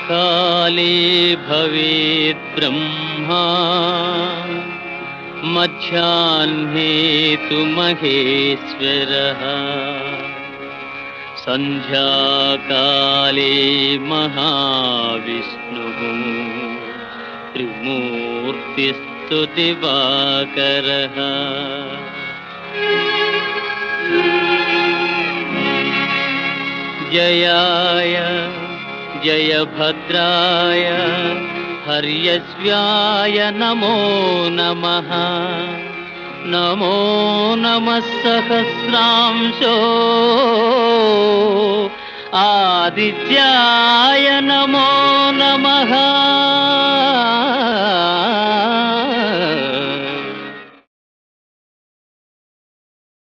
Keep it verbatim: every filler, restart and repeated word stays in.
काले भवेत् ब्रह्मा मध्याह्ने तु महेश्वरः संध्याकाले महाविष्णुः त्रिमूर्तिस्तु दिवाकरः। जयाय जयभद्राय हर्यश्व्याय नमो नमः। नमो नमः सहस्रांशो आदित्याय नमो नमः।